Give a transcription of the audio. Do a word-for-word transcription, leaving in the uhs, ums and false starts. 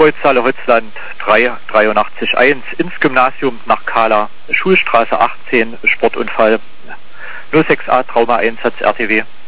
Kreuzhalle Holzland drei dreiundachtzig eins ins Gymnasium nach Kahla, Schulstraße achtzehn, Sportunfall, null sechs A Trauma Einsatz R T W.